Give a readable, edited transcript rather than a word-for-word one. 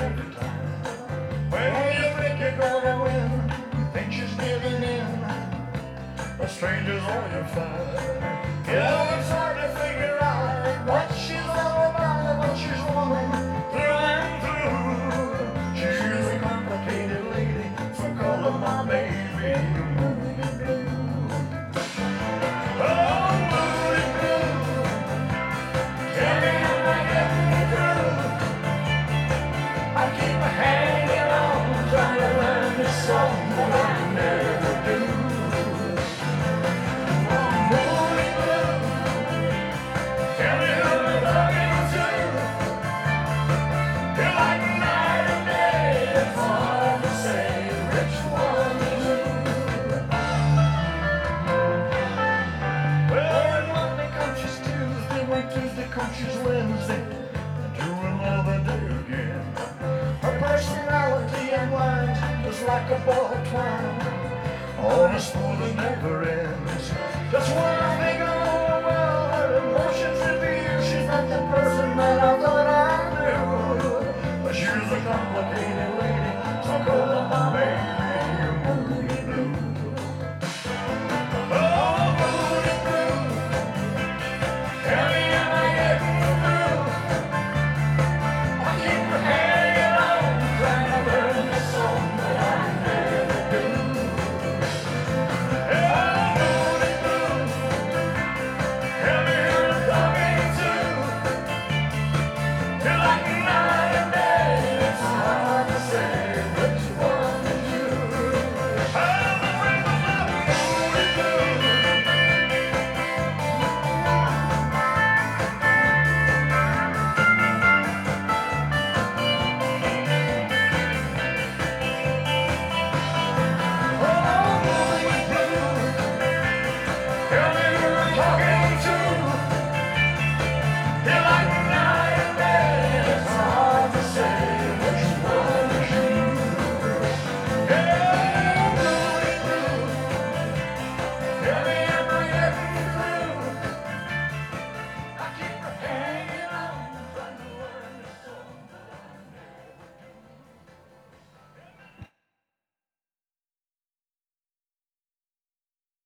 every time. When you think you're gonna win, you think she's giving in. A stranger's all you find. Yeah, it's hard to figure out what she's all about, but she's woman through and through. She's a complicated lady, so call her my baby, Moody Blue. Oh, Moody Blue, tell me how I get through. I keep hanging on, trying to learn this song, but I never do. She's Wednesday to another day again. Her personality unwinds just like a ball of twine on a spool that never ends. Just when I think I know her well, her emotions reveal she's not the person that I thought I knew. But she's a complicated